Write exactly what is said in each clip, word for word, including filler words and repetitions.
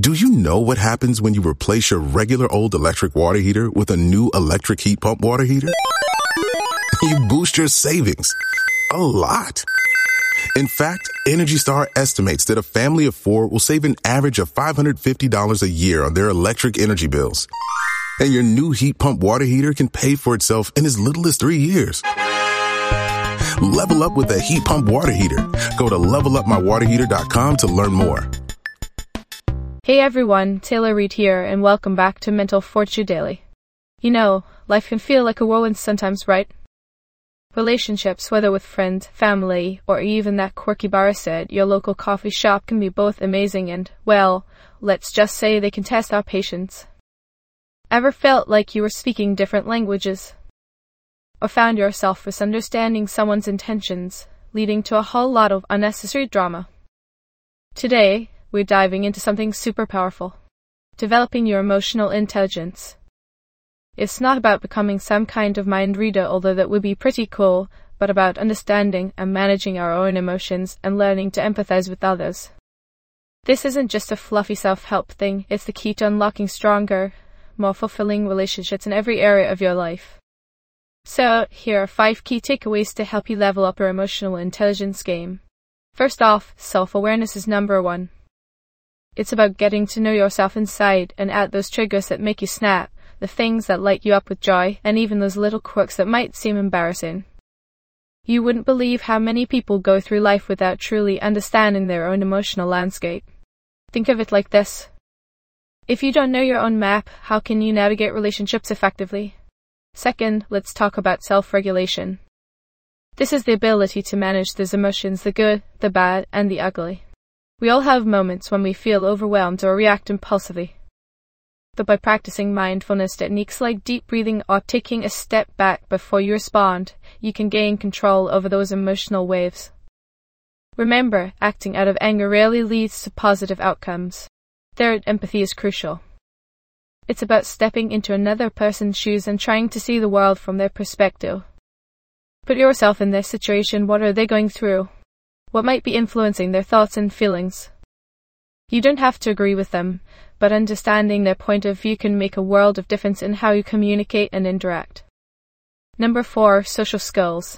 Do you know what happens when you replace your regular old electric water heater with a new electric heat pump water heater? You boost your savings a lot. In fact, Energy Star estimates that a family of four will save an average of five hundred fifty dollars a year on their electric energy bills. And your new heat pump water heater can pay for itself in as little as three years. Level up with a heat pump water heater. Go to level up my water heater dot com to learn more. Hey everyone, Taylor Reed here, and welcome back to Mental Fortitude Daily. You know, life can feel like a whirlwind sometimes, right? Relationships, whether with friends, family, or even that quirky barista at your local coffee shop, can be both amazing and, well, let's just say they can test our patience. Ever felt like you were speaking different languages? Or found yourself misunderstanding someone's intentions, leading to a whole lot of unnecessary drama? Today, we're diving into something super powerful. Developing your emotional intelligence. It's not about becoming some kind of mind reader, although that would be pretty cool, but about understanding and managing our own emotions and learning to empathize with others. This isn't just a fluffy self-help thing, it's the key to unlocking stronger, more fulfilling relationships in every area of your life. So, here are five key takeaways to help you level up your emotional intelligence game. First off, self-awareness is number one. It's about getting to know yourself inside and out those triggers that make you snap, the things that light you up with joy, and even those little quirks that might seem embarrassing. You wouldn't believe how many people go through life without truly understanding their own emotional landscape. Think of it like this. If you don't know your own map, how can you navigate relationships effectively? Second, let's talk about self-regulation. This is the ability to manage those emotions, the good, the bad, and the ugly. We all have moments when we feel overwhelmed or react impulsively. But by practicing mindfulness techniques like deep breathing or taking a step back before you respond, you can gain control over those emotional waves. Remember, acting out of anger rarely leads to positive outcomes. Third, empathy is crucial. It's about stepping into another person's shoes and trying to see the world from their perspective. Put yourself in their situation. What are they going through? What might be influencing their thoughts and feelings? You don't have to agree with them, but understanding their point of view can make a world of difference in how you communicate and interact. Number four, social skills.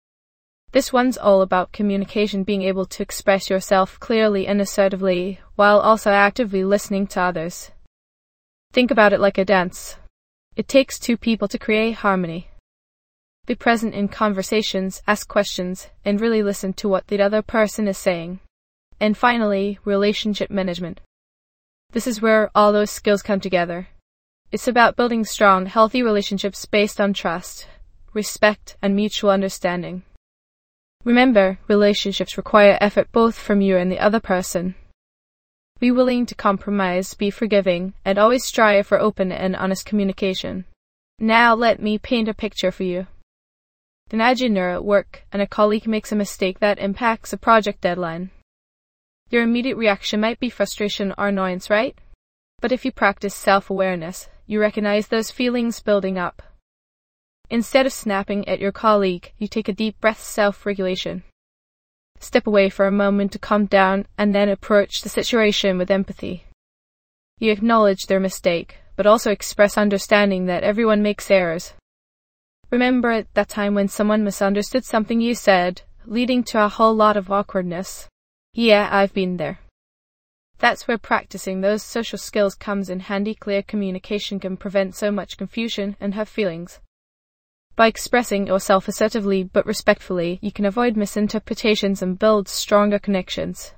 This one's all about communication, being able to express yourself clearly and assertively, while also actively listening to others. Think about it like a dance. It takes two people to create harmony. Be present in conversations, ask questions, and really listen to what the other person is saying. And finally, relationship management. This is where all those skills come together. It's about building strong, healthy relationships based on trust, respect, and mutual understanding. Remember, relationships require effort both from you and the other person. Be willing to compromise, be forgiving, and always strive for open and honest communication. Now let me paint a picture for you. Imagine you're at work and a colleague makes a mistake that impacts a project deadline. Your immediate reaction might be frustration or annoyance, right? But if you practice self-awareness, you recognize those feelings building up. Instead of snapping at your colleague, you take a deep breath, self-regulation. Step away for a moment to calm down and then approach the situation with empathy. You acknowledge their mistake, but also express understanding that everyone makes errors. Remember that time when someone misunderstood something you said, leading to a whole lot of awkwardness? Yeah, I've been there. That's where practicing those social skills comes in handy. Clear communication can prevent so much confusion and hurt feelings. By expressing yourself assertively but respectfully, you can avoid misinterpretations and build stronger connections.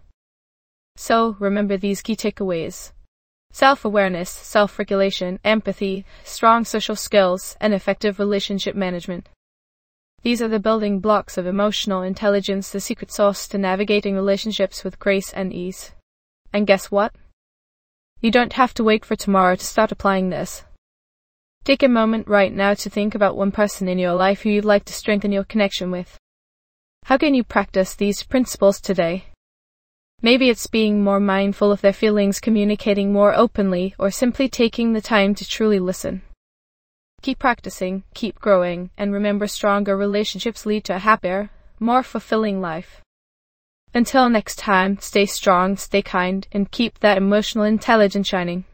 So, remember these key takeaways. Self-awareness, self-regulation, empathy, strong social skills, and effective relationship management. These are the building blocks of emotional intelligence, the secret sauce to navigating relationships with grace and ease. And guess what? You don't have to wait for tomorrow to start applying this. Take a moment right now to think about one person in your life who you'd like to strengthen your connection with. How can you practice these principles today? Maybe it's being more mindful of their feelings, communicating more openly, or simply taking the time to truly listen. Keep practicing, keep growing, and remember, stronger relationships lead to a happier, more fulfilling life. Until next time, stay strong, stay kind, and keep that emotional intelligence shining.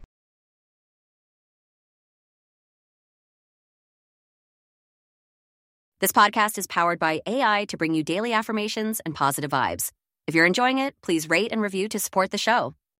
This podcast is powered by A I to bring you daily affirmations and positive vibes. If you're enjoying it, please rate and review to support the show.